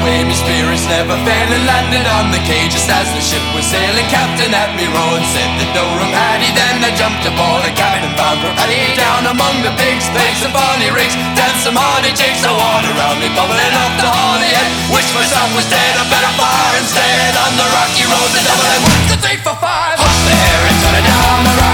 away, me spirits never failing. Landed on the quay just as the ship was sailing. Captain at me rowed, said the Durham Paddy. Then I jumped aboard a cabin bound for Paddy. Down among the pigs, played some bonny rigs, danced some hardy jigs. The water around me bubbling up to Holyhead. Wish myself was dead, a better fire instead. On the rocky road to Dublin, 1, 2, 3, 4, 5. Up there and turn it down the road.